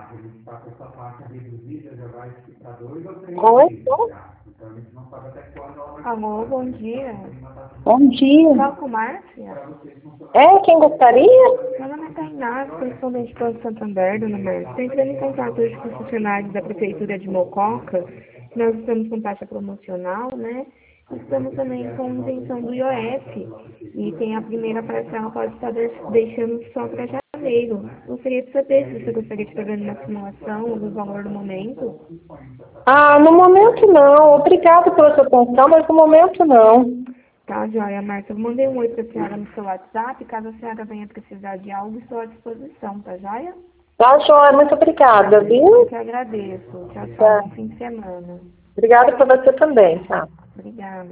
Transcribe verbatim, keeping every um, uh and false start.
Oi? Alô, bom dia. Bom dia. Fala com Márcia. É, quem gostaria? Meu nome é Tainá, correspondente do Banco Santander, dona Márcia. Estou entrando em contato hoje com os funcionários da Prefeitura de Mococa. Nós estamos com taxa promocional, né? Estamos também com isenção do I O F. E tem a primeira parcela, pode estar deixando só para janeiro. Gostaria de saber se você gostaria de fazer uma simulação, algum valor no momento. Ah, no momento não. Obrigada pela sua atenção, mas no momento não. Tá, joia, Márcia. Eu mandei um oi para a senhora no seu WhatsApp. Caso a senhora venha precisar de algo, estou à disposição, tá joia? Tá, joia. Muito obrigada, viu? Eu que agradeço. Tchau, tchau. Tá. Bom fim de semana. Obrigada para você também, tá? Obrigada.